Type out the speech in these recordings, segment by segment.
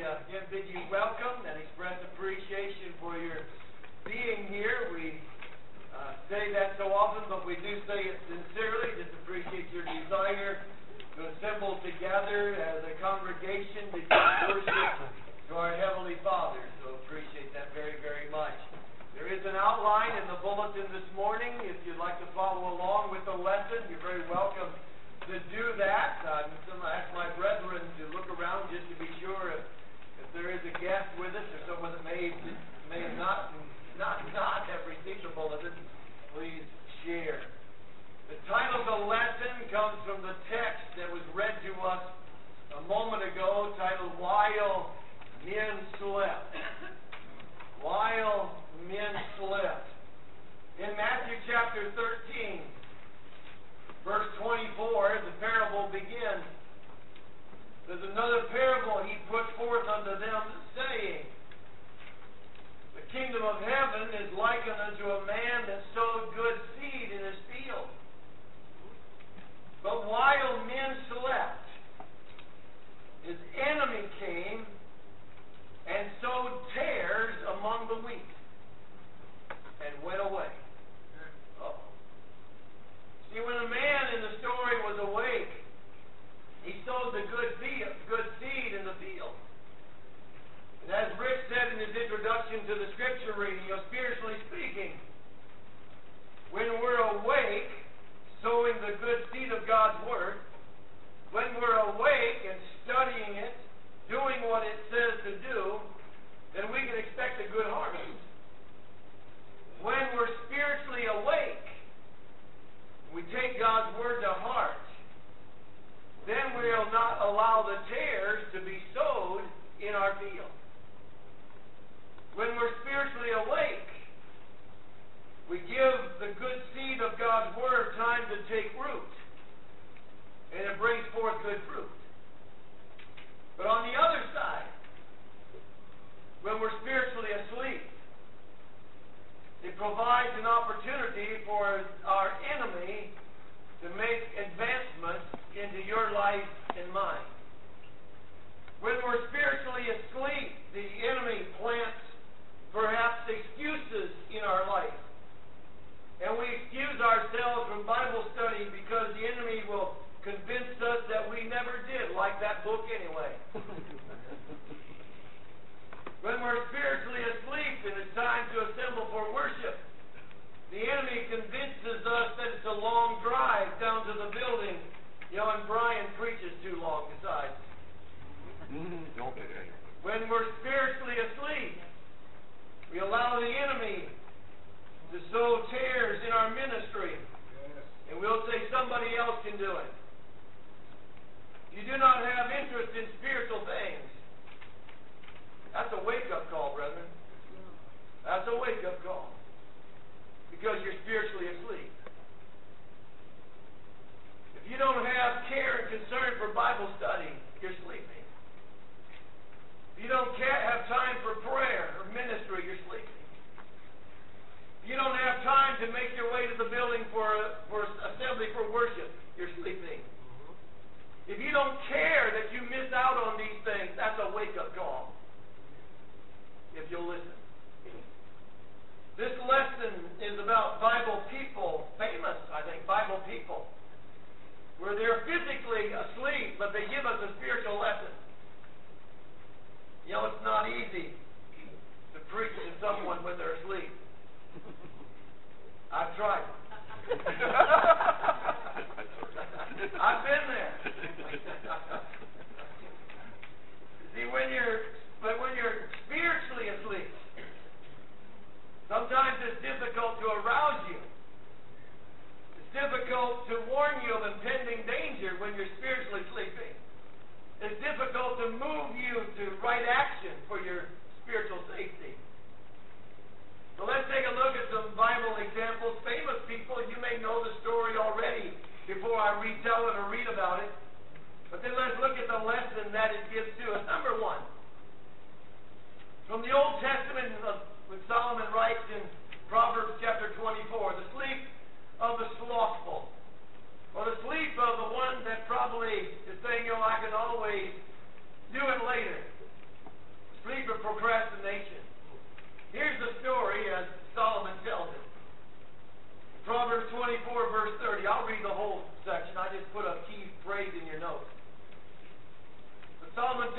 again bid you welcome and express appreciation for your being here. We say that so often, but we do say it sincerely. Just appreciate your desire to assemble together as a congregation to give worship to our Heavenly Father. So appreciate that very, very much. There is an outline in the bulletin this morning. If you'd like to follow along with the lesson, you're very welcome to do that. I'm going to ask my brethren to look around just to be sure if there is a guest with us or someone that may have not have received the bulletin. Please share. The title of the lesson comes from the text that was read to us a moment ago, titled "While Men Slept." While men slept. In Matthew chapter 13, verse 24, the parable begins. There's another parable he put forth unto them, saying, the kingdom of heaven is likened unto a man that sowed good seed in his field. But while men slept, his enemy came and sowed tares among the wheat, and went away. See, when a man in the story was awake, he sowed the good seed in the field. And as Rick said in his introduction to the scripture reading, spiritually speaking, when we're awake, sowing the good seed of God's Word, when we're awake and studying it, doing what it says to do, then we can expect a good harvest. When we're spiritually awake, we take God's Word to heart, then we'll not allow the tares to be sowed in our field. When we're spiritually awake, we give the good seed of God's Word time to take root, and it brings forth good fruit. But on the other side, when we're spiritually asleep, it provides an opportunity for our enemy to make advancements into your life and mine. When we're spiritually asleep, the enemy plants perhaps excuses in our life. And we excuse ourselves from Bible study because the enemy will convince us that we never did like that book anyway. When we're spiritually asleep and it's time to assemble for worship, the enemy convinces us that it's a long drive down to the building. And Brian preaches too long besides. When we're spiritually asleep, we allow the enemy to sow tares in our ministry. And we'll say somebody else can do it. You do not have interest in spiritual things. That's a wake-up call, brethren. That's a wake-up call. Because you're spiritually asleep. If you don't have care and concern for Bible study, you're sleeping. If you don't have time for prayer or ministry, you're sleeping. If you don't have time to make your way to the building for assembly for worship, you're sleeping. If you don't care that you miss out on these things, that's a wake-up call. If you'll listen. This lesson is about Bible people, famous, I think, Bible people, where they're physically asleep, but they give us a spiritual lesson. It's not easy to preach to someone when they're asleep. I've tried it. I've been there. See, when you're spiritually asleep, sometimes it's difficult to arouse you. It's difficult to warn you of impending danger when you're spiritually sleeping. It's difficult to move you to right action for your spiritual safety. So let's take a look at some Bible examples. Famous people, you may know the story already before I retell it or read about it. But then let's look at the lesson that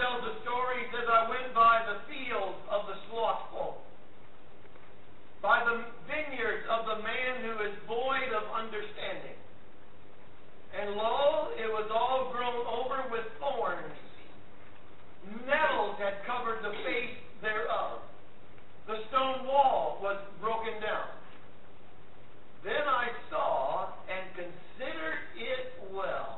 tells a story. He says, I went by the fields of the slothful, by the vineyards of the man who is void of understanding. And lo, it was all grown over with thorns. Nettles had covered the face thereof. The stone wall was broken down. Then I saw and considered it well.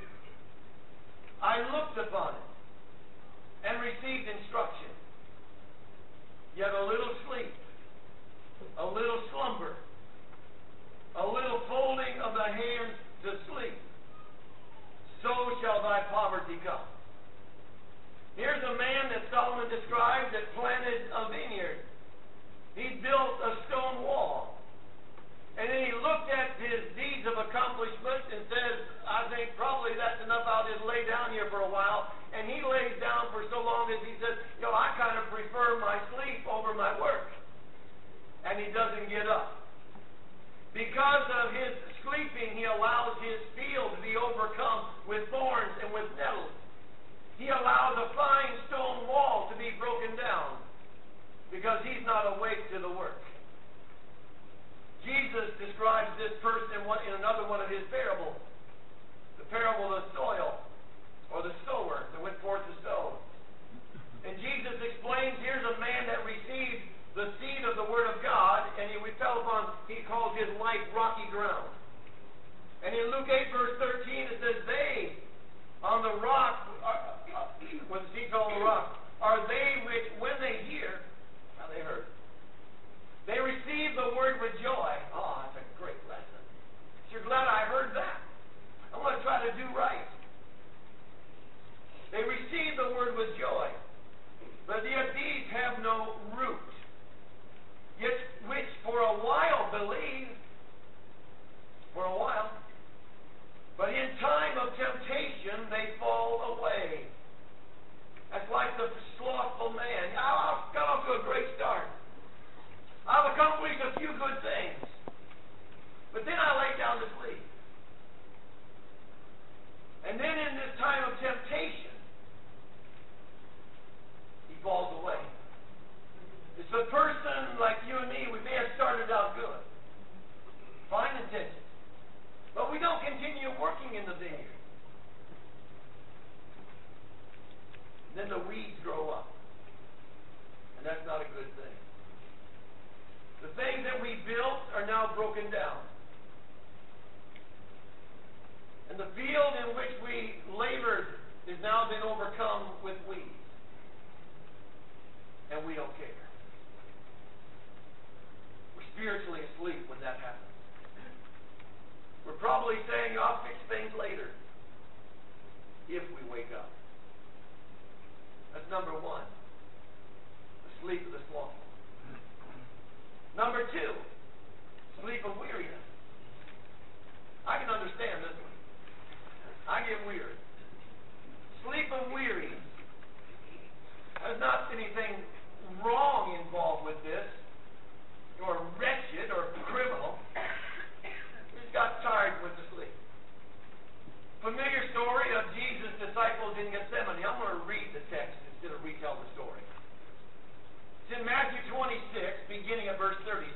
I looked upon it and received instruction. Yet a little sleep, a little slumber, a little folding of the hands to sleep. So shall thy poverty come. Here's a man that Solomon described that planted a vineyard. He built a stone wall. And then he looked at his deeds of accomplishment and says, I think probably that's enough. I'll just lay down here for a while. And he lays down for so long as he says, I kind of prefer my sleep over my work. And he doesn't get up. Because of his sleeping, he allows his field to be overcome with thorns and with nettles. He allows a fine stone wall to be broken down because he's not awake to the work. Jesus describes this person in another one of his parables, the parable of the soil, or the sower that went forth to sow. And Jesus explains, here's a man that received the seed of the Word of God, and he fell upon, he calls his life rocky ground. And in Luke 8, verse 13, it says, they on the rock, when the seed fell on the rock, are they which, when they hear, now they heard, they receive the word with joy. Oh, that's a great lesson. You're glad I heard that. I want to try to do right. They receive the word with joy, but yet these have no root, yet which for a while believe, for a while, but in time of temptation they fall away. That's like the slothful man. I've got off to a great start. I've accomplished a few good things. But then I lay down to sleep. And then in this time of temptation, he falls away. It's a person like you and me. We may have started out good. Fine intentions. But we don't continue working in the vineyard. Then the weeds grow up. And that's not a good thing. The things that we built are now broken down. And the field in which we labored has now been overcome with weeds. And we don't care. We're spiritually asleep when that happens. We're probably saying, I'll fix things later. If we wake up. That's number one. The sleep of the slothful. Number two, sleep of weariness. I can understand this one. I get weary. Sleep of weariness. There's not anything wrong involved with this, or wretched, or criminal. We just got tired with the sleep. Familiar story of Jesus' disciples in Gethsemane. I'm going to read the text instead of retell the story. It's in Matthew 26, beginning at verse 36.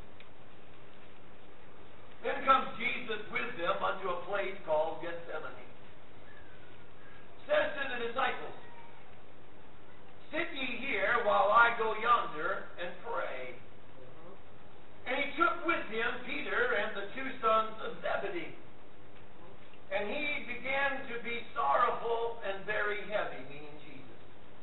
Then comes Jesus with them unto a place called Gethsemane. Says to the disciples, sit ye here while I go yonder and pray. And he took with him Peter and the two sons of Zebedee. And he began to be sorrowful and very heavy, meaning Jesus.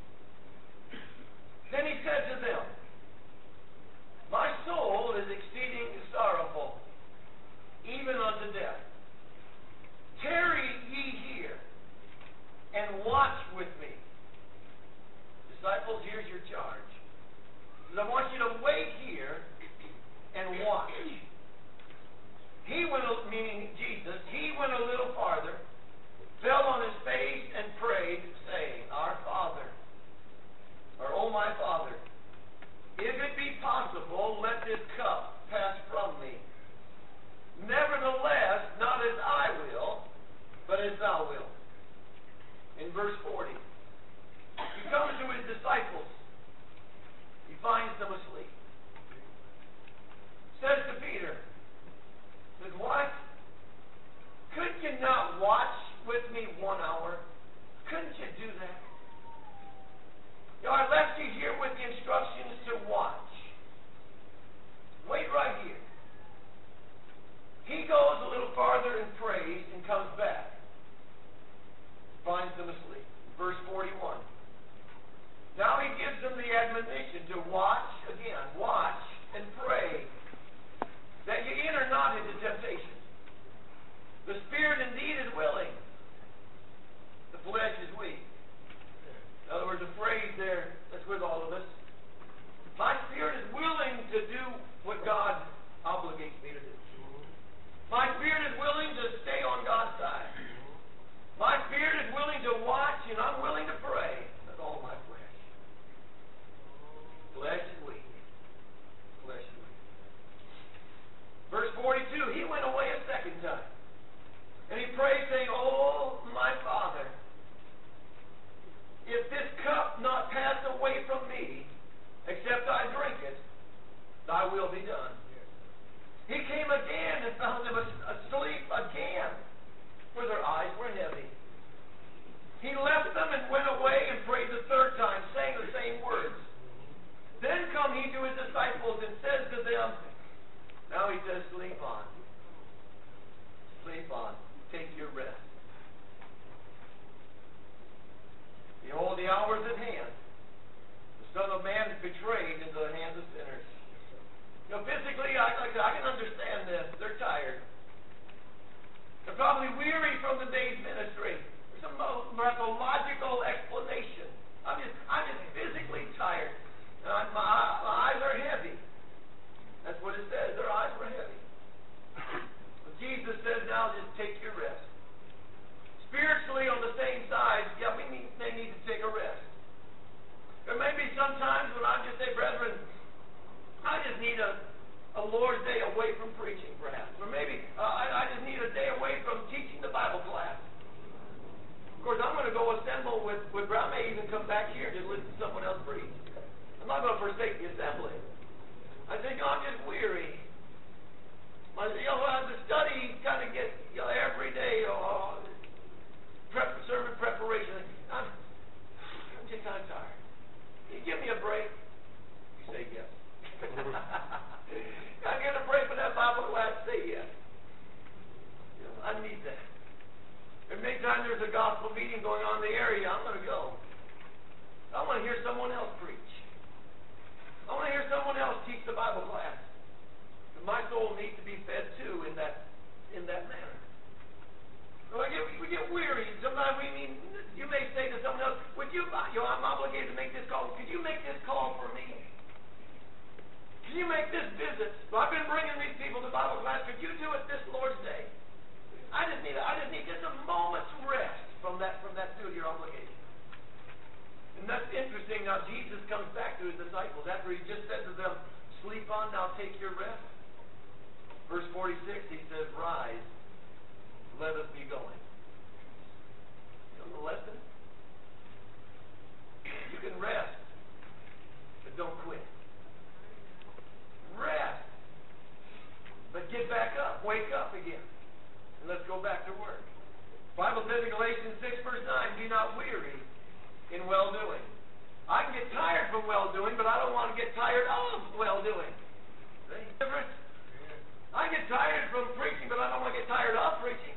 Then he said to them, my soul is exceeding sorrowful, even unto death. Tarry ye here, and watch with me. Disciples, here's your charge. I want you to wait here and watch. He went, meaning Jesus, he went a little farther, fell on his face and prayed, saying, Our Father, or O my Father, if it be possible, let this cup pass from me. Nevertheless, not as I will, but as thou wilt. In verse 40, disciples. He finds them asleep. Says to Peter, says, what? Could you not watch with me 1 hour? Couldn't you do that? You know, I left you here with the instructions to watch. Wait right here. He goes a little farther and prays and comes back. Finds them asleep. Verse 41. Now he gives them the admonition to watch again. Watch and pray that you enter not into temptation. The spirit indeed is willing. The flesh is weak. In other words, a phrase there that's with all of us. My spirit is willing to do what God obligates me to do. My spirit is willing to stay on God's side. My spirit is willing to watch, and I'm willing to pray with all my flesh. Flesh is weak. Flesh is weak. Verse 42, he went away a second time. And he prayed, saying, Oh, my Father, if this cup not pass away from me, except I drink it, thy will be done. He came again and found them asleep again, for their eyes were heavy. He left them and went away and prayed the third time, saying the same words. Then come he to his disciples and says to them, now he says, sleep on. Sleep on. Take your rest. Behold, the hour is at hand. The Son of Man is betrayed into the hands of sinners. You know, physically, I can understand this. They're tired. They're probably weary from the day's ministry. There's some methodological explanation. I'm just physically tired. My eyes are heavy. That's what it says. Their eyes were heavy. But Jesus says, now just take your rest. Spiritually, on the same side, yeah, they need to take a rest. There may be some times when I just say, brethren, I just need a Lord's Day away from preaching, perhaps. Or maybe I just need a day away from teaching the Bible class. Of course, I'm going to go assemble with I may even come back here and just listen to someone else preach. I'm not going to forsake the assembly. I think, I'm just weary. The study kind of gets, every day, sermon preparation. I'm just kind of tired. Can you give me a break? You say yes. Can I get a break from that Bible class? Say yes. I need that. And many times there's a gospel meeting going on in the area. I'm going to go. I want to hear someone else preach. I want to hear someone else teach the Bible class. And my soul needs to be fed too in that manner. So we get weary. Sometimes you may say to someone else, "Would you? I'm obligated to make this call. Could you make this call for me? Can you make this visit? Well, I've been bringing these people to Bible class. Could you do it this Lord's Day? I just need just a moment's rest from that duty or obligation." And that's interesting. Now Jesus comes back to his disciples after he just said to them, "Sleep on, now take your rest." Verse 46, he says, "Rise, let us be going." You know the lesson? You can rest, but don't quit. Rest, but get back up, wake up again, and let's go back to work. The Bible says in Galatians 6, verse 9, "Do not weary in well-doing." I can get tired from well-doing, but I don't want to get tired of well-doing. See? Difference? I get tired from preaching, but I don't want to get tired of preaching.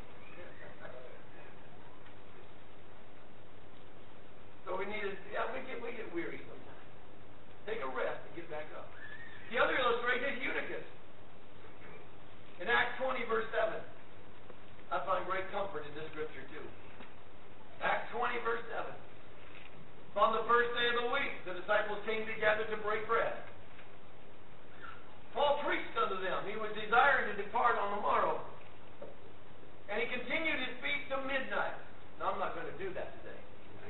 So we get weary sometimes. Take a rest and get back up. The other illustration is Eutychus. In Acts 20, verse 7. I find great comfort in this scripture too. Acts 20, verse 7. On the first day of the week, the disciples came together to break bread. Paul preached unto them. He was desiring to depart on the morrow. And he continued his speech till midnight. Now, I'm not going to do that today.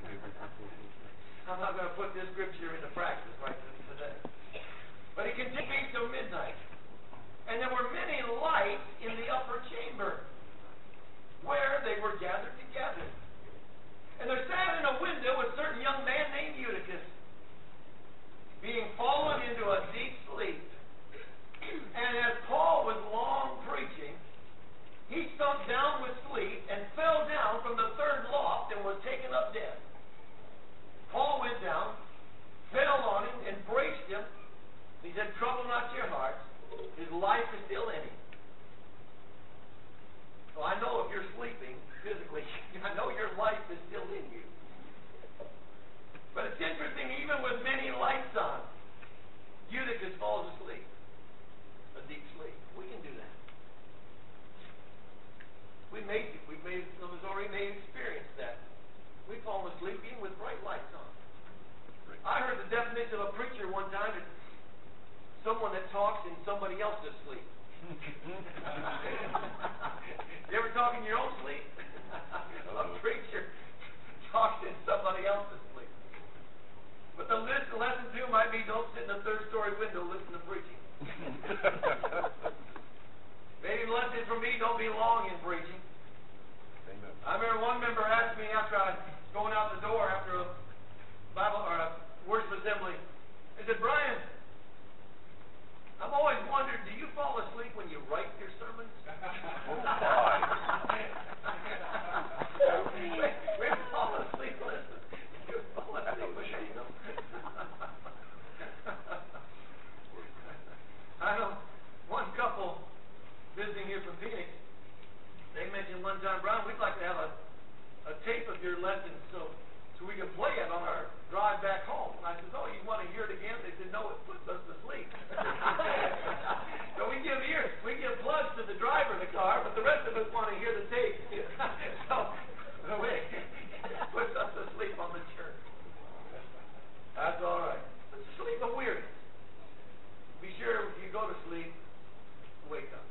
I'm not going to put this scripture into practice right today. But he continued to speak till midnight. And there were many lights in the upper chamber where they were gathered together. And there sat in a window a certain young man named Eutychus, midst of a preacher one time, and someone that talks in somebody else's sleep. You ever talk in your own sleep? A preacher talks in somebody else's sleep. But the lesson too might be don't sit in a third-story window listen to preaching. Maybe the lesson from me, don't be long in preaching. Amen. I remember one member asked me after I was going out the door after a Bible or a worship assembly. He said, "Brian, I've always wondered, do you fall asleep when you write your sermons?" We fall asleep, listen. You fall asleep when you know. I know one couple visiting here from Phoenix, they mentioned one time, "Brian, we'd like to have a tape of your lessons so we can play it on our drive back home." And I said, "Oh, you want to hear it again?" They said, "No, it puts us to sleep." So we give plugs to the driver of the car, but the rest of us want to hear the tape. So it puts us to sleep on the church. That's all right. It's a sleep of weariness. Be sure if you go to sleep, wake up.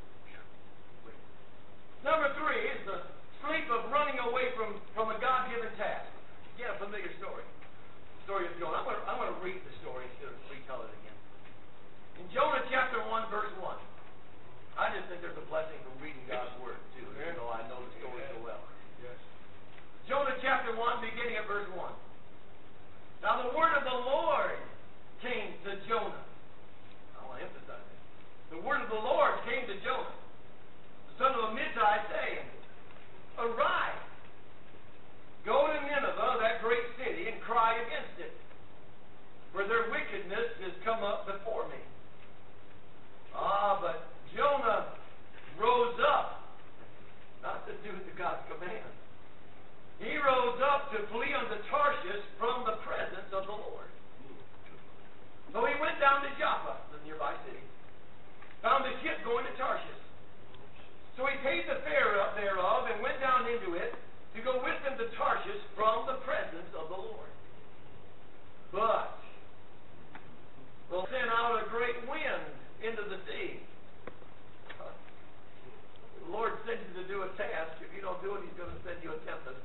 Number 3 is the sleep of running away from a God-given task. Again, a familiar story. The story of Jonah. I'm going to read the story instead of retell it again. In Jonah chapter 1, verse 1. I just think there's a blessing from reading God's Word, too, even though I know the story so well. Yes. Jonah chapter 1, beginning at verse 1. Now the word of the Lord came to Jonah. I want to emphasize this. The word of the Lord came to Jonah, the son of Amittai, saying, "Arise, go to Nineveh, that great city, and cry against it, for their wickedness has come up before me." But Jonah rose up, not to do the God's command. He rose up to flee unto Tarshish from the presence of the Lord. So he went down to Joppa, the nearby city, found a ship going to Tarshish. So he paid the fare up thereof and went down into it to go with them to Tarshish from the presence of the Lord. But the Lord sent out a great wind into the sea. The Lord sends you to do a task. If you don't do it, He's going to send you a tempest.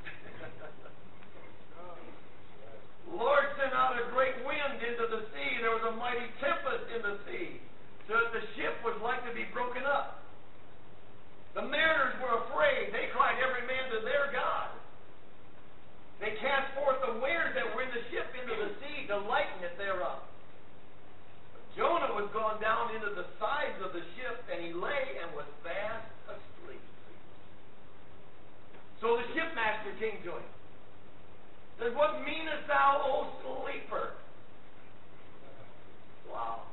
The Lord sent out a great wind into the sea. There was a mighty tempest in the sea, so that the ship was like to be broken up. The mariners were afraid. They cried every man to their God. They cast forth the wares that were in the ship into the sea to lighten it thereof. But Jonah was gone down into the sides of the ship, and he lay and was fast asleep. So the shipmaster came to him. Says, "What meanest thou, O sleeper?" Wow.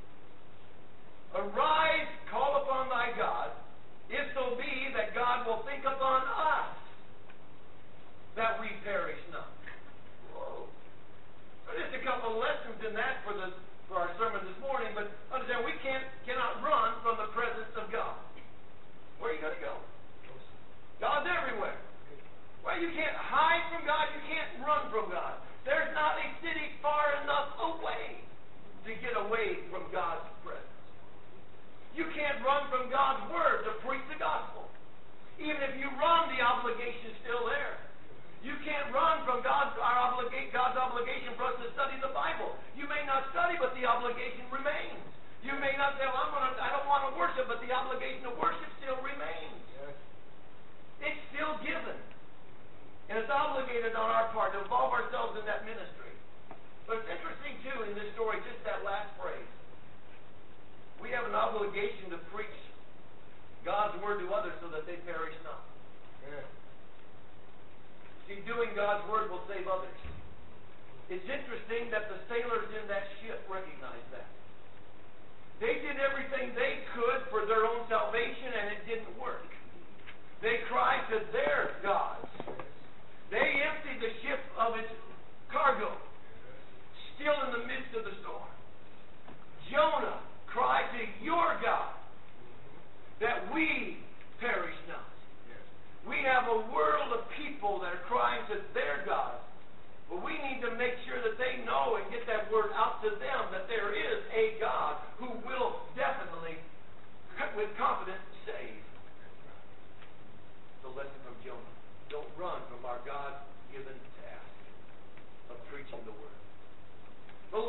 "Arise, call upon thy God, if so be that God will think upon us, that we perish not." Whoa. There's just a couple of lessons in that for our sermon this morning, but understand we cannot run from the presence of God. Where are you going to go? God's everywhere. Well, you can't hide from God, you can't run from God. There's not a city far enough away to get away from God's presence. You can't run from God's Word to preach the gospel. Even if you run, the obligation's still there. You can't run from God's obligation for us to study the Bible. You may not study, but the obligation remains. You may not say, "Well, I don't want to worship," but the obligation of worship still remains. Yes. It's still given. And it's obligated on our part to involve ourselves in that ministry. But it's interesting, too, in this story, just that last phrase. We have an obligation to preach God's Word to others so that they perish not. Yeah. See, doing God's Word will save others. It's interesting that the sailors in that ship recognized that. They did everything they could for their own salvation, and it didn't work. They cried to their gods. They emptied the ship of its cargo, still in the midst of the storm. Jonah cried to your God that we perish not. We have a world of people that are crying to their God, but we need to make sure that they know and get that word out to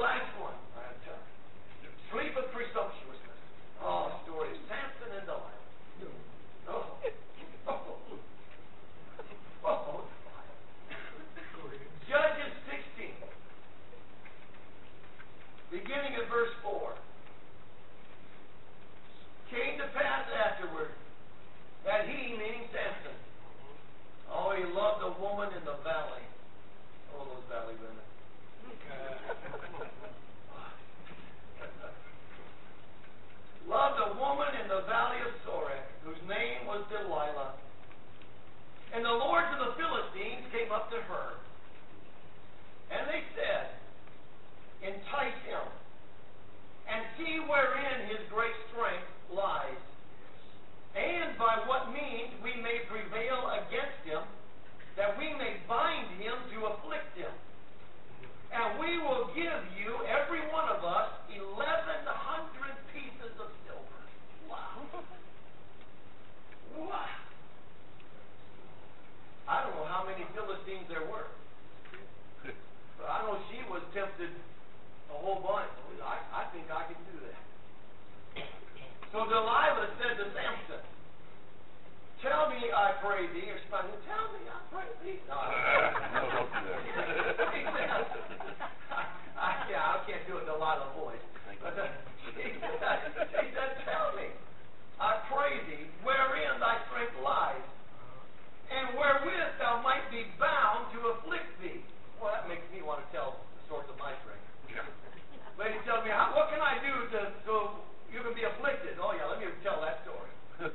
last one. I have time. Sleep of presumptuousness. Oh, story of Samson and Delilah. Oh. Oh, Judges 16, beginning at verse 4. Came to pass afterward that he, meaning Samson, oh, he loved a woman in the valley. Oh, those valley women. Loved a woman in the valley of Sorek, whose name was Delilah. And the lords of the Philistines came up to her. And they said, entice him, and see wherein his great strength lies, and by what means we may prevail against him, that we may bind him to afflict him. And we will give you, every one of us, 1,100 pieces of silver. Wow. Wow. I don't know how many Philistines there were. But I know she was tempted a whole bunch. I think I can do that. So Delilah said to Samson, tell me, I pray thee, or something, tell me, I pray thee. No, I can't do a Delilah voice. But she said, tell me, I pray thee, wherein thy strength lies, and wherewith thou might be bound to afflict thee. Well, that makes me want to tell the source of my strength. Lady tells me, what can I do so you can be afflicted? Oh, yeah, let me tell that story.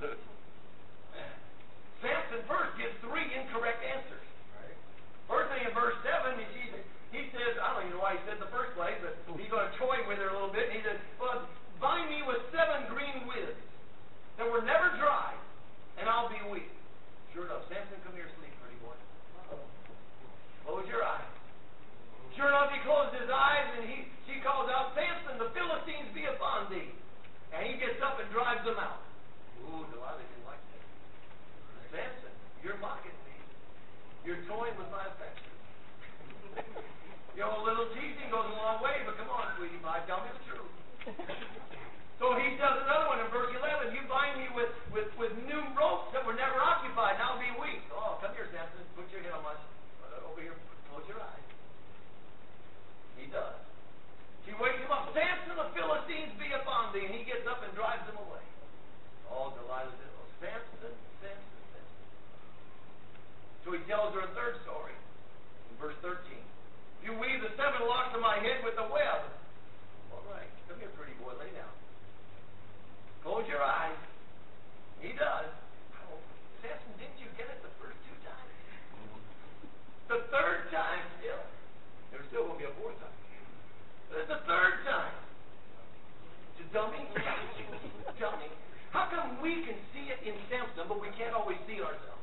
Samson first gives 3 incorrect answers. Right. First thing in verse 7, he says, I don't even know why he said in the first place, but he's going to toy with her a little bit. And he says, well, bind me with 7 green withs that were never dry, and I'll be weak. Sure enough, Samson, come here, sleep, pretty boy. Close your eyes. Sure enough, he closed his eyes, and she calls out, Samson, the Philistines be upon thee. And he gets up and drives them out. Ooh, Delilah didn't like that. Samson, you're mocking me. You're toying with my affection. You know, a little teasing goes a long way, but come on, sweetie pie, tell me the truth. So he does another one in verse 11. You bind me with new ropes that were never occupied, and I'll be weak. Oh, come here, Samson. Put your head on my over here. Close your eyes. He does. She wakes him up. Samson, the Philistines be upon thee. And he gets up and drives them away. Oh, Delilah says, oh, Samson, Samson, Samson. So he tells her a third story in verse 13. You weave the 7 locks of my head with a web. All right. Come here, pretty boy. Lay down. Close your eyes. He does. Oh, Samson, didn't you get it the first 2 times? The third time still. There's still going to be a 4th time. The 3rd time. To dummy? Dummy? How come we can see it in Samson, but we can't always see ourselves?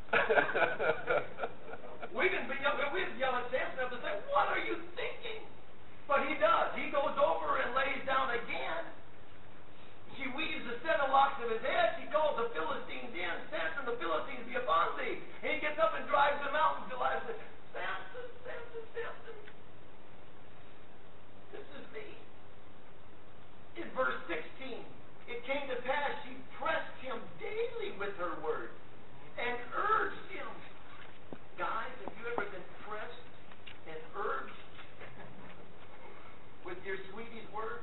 We can yell at Samson and say, what are you thinking? But he does. He goes over and lays down again. She weaves the 7 locks of his head. She calls the Philistines in. Samson, the Philistines be upon thee. And he gets up and drives them out. And Delilah says, Samson, Samson, Samson. This is me. In verse 16, it came to pass she pressed him daily with her words and urged him. Guys, have you ever been pressed and urged with your sweetie's words?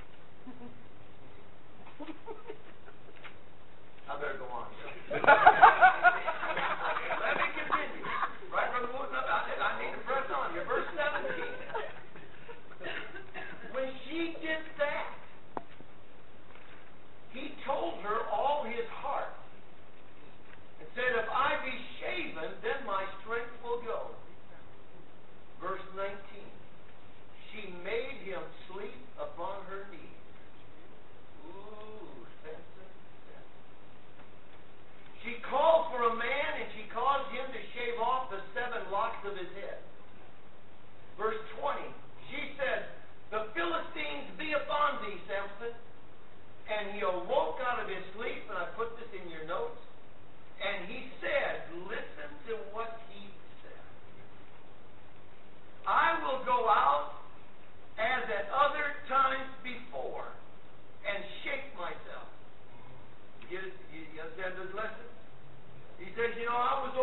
I better go on. Let me continue. Right from the woods up, I need to press on here. Verse 17. When she did that, he told her all his heart and said, if I be shaven, then my strength will go. Verse 19. She made him sleep upon her knees. She called for a man, and she caused him to shave off the 7 locks of his head. Verse 20, she said, the Philistines be upon thee, Samson. And he awoke out of his sleep, and I put this in your notes, and he said, listen to what he said. I will go out as at other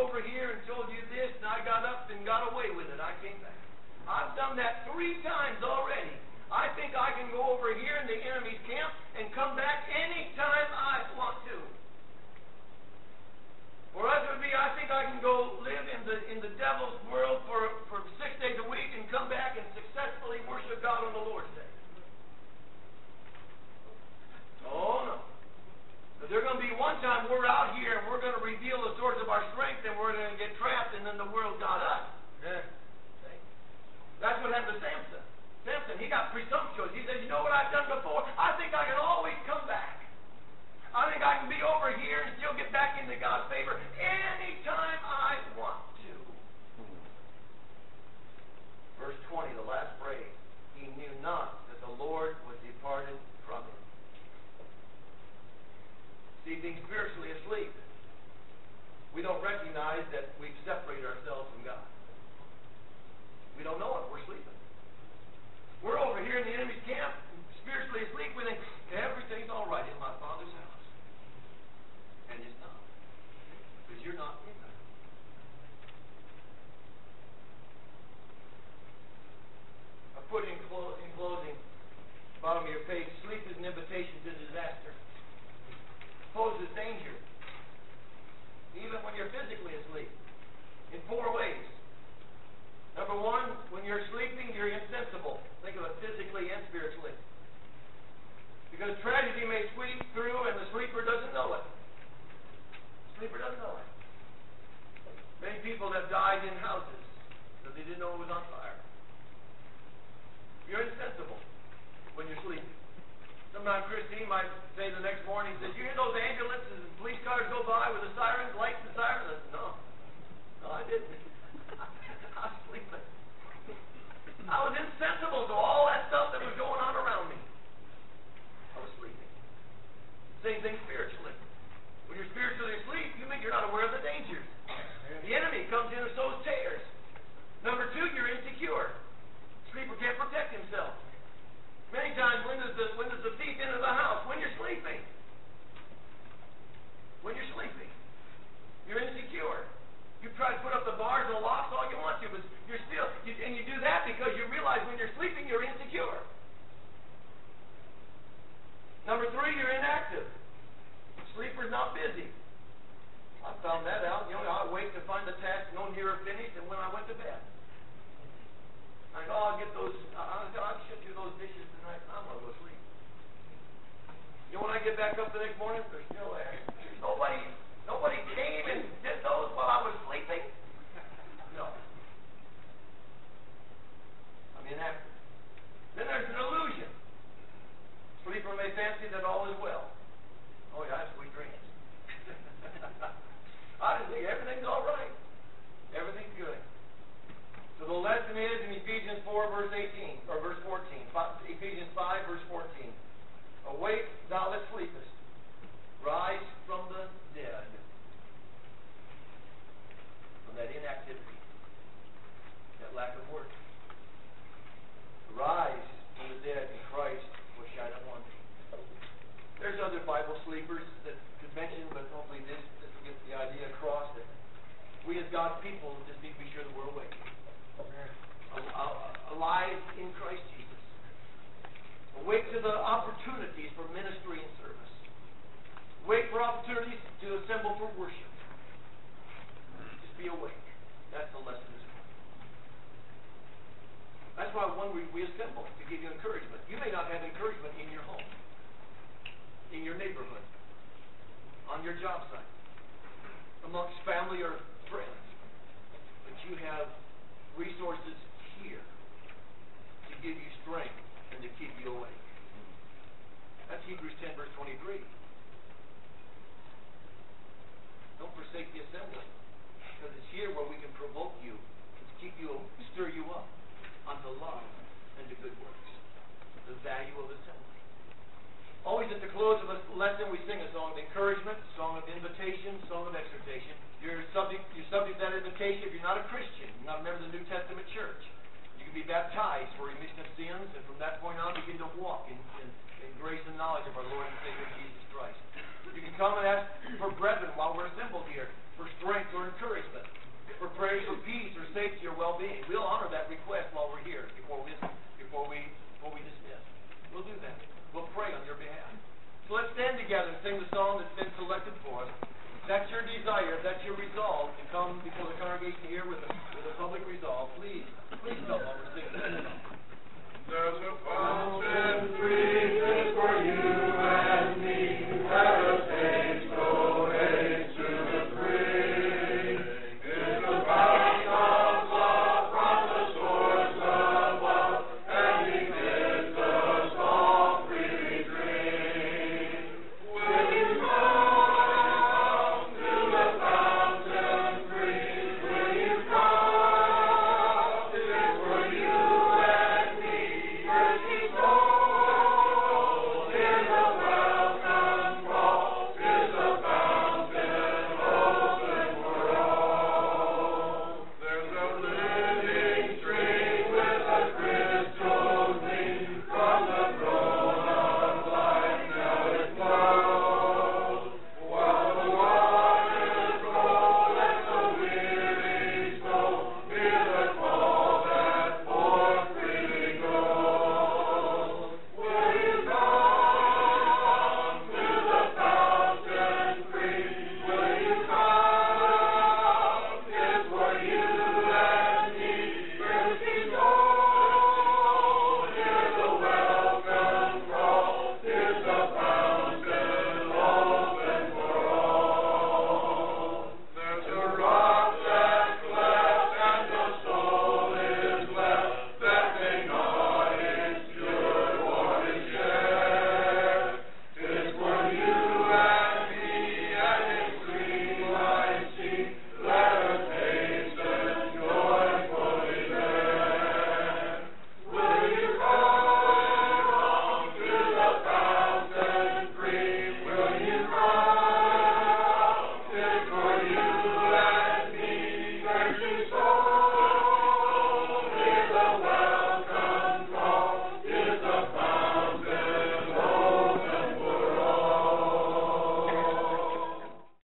over here and told you this, and I got up and got away with it. I came back. I've done that 3 times already. I think I can go over here in the enemy's camp and come back anytime I want to. Or else it would be, I think I can go live in the devil's world for 6 days a week and come back and successfully worship God on the Lord's Day. Oh, no. But there's going to be one time we're out here and we're going to reveal the source of our strength and we're going to get trapped and then the world got us. Yeah. See? That's what happened to Samson. Samson, he got presumptuous. He said, you know what I've done before? I think I can always come back. I think I can be over here and still get back into God's favor anytime I want to. Verse 20, the last phrase. He knew not that the Lord was departed from him. See, being spiritually asleep, we don't recognize that we've separated ourselves from God. We don't know it. We're sleeping. We're over here in the enemy's camp, spiritually asleep. We think, everything's all right in my Father's house. And it's not. Because you're not in there. I put in closing, bottom of your page, sleep is an invitation to disaster. Poses danger. Even when you're physically asleep. In 4 ways. Number 1, when you're sleeping, you're insensible. Think of it physically and spiritually. Because tragedy may sweep through and the sleeper doesn't know it. The sleeper doesn't know it. Many people have died in houses because they didn't know it was on fire. You're insensible when you're sleeping. Sometimes Christine might say the next morning, says, you hear those ambulances and police cars go by with the sirens, lights and sirens? I said, no, I didn't. I was sleeping. I was insensible to all that stuff that was going on around me. I was sleeping. Same thing spiritually. When you're spiritually asleep, you mean you're not aware of the dangers. The enemy comes in and sows tares. Number 2, you're insecure. Sleeper can't protect himself. Many times, when does the thief enter the house? When you're sleeping. When you're sleeping. You're insecure. You try to put up the bars and the locks all you want to, but you're still, and you do that because you realize when you're sleeping, you're insecure. Number 3, you're inactive. Sleeper's not busy. I found that out. I wait to find the task no nearer finished than when I went to bed. I go, I'll get those, I should do those dishes tonight, and I'm going to go sleep. You know, when I get back up the next morning, they're still there. Nobody came and did those while I was sleeping? No. I'm inactive. Then there's an illusion. Sleeper may fancy that all is well. Oh, yeah, I have sweet dreams. I just think everything's all right. Everything's good. So the lesson is in Ephesians 4, verse 18, or verse 14. Ephesians 5, verse 14. Awake, thou that sleepest. Rise from the dead. From that inactivity. That lack of work. Rise from the dead and Christ will shine upon thee. There's other Bible sleepers that could mention, but hopefully this will get the idea across that we as God's people just need to be sure that we're awake. Alive in Christ Jesus. Awake to the opportunities for ministry and service. Wait for opportunities to assemble for worship. Just be awake. That's the lesson this morning. That's why when we assemble to give you encouragement. You may not have encouragement in your home, in your neighborhood, on your job site, amongst family or friends. But you have resources here to give you strength and to keep you awake. That's Hebrews 10, verse 23. Don't forsake the assembly, because it's here where we can provoke you, to keep you, stir you up unto love and to good works. The value of assembly. Always at the close of a lesson, we sing a song of encouragement, song of invitation, song of exhortation. You're subject to that invitation if you're not a Christian, you're not a member of the New Testament church. You can be baptized for remission of sins, and from that point on begin to walk in grace and knowledge of our Lord and Savior Jesus Christ. You can come and ask for brethren while we're assembled here for strength or encouragement. being. We'll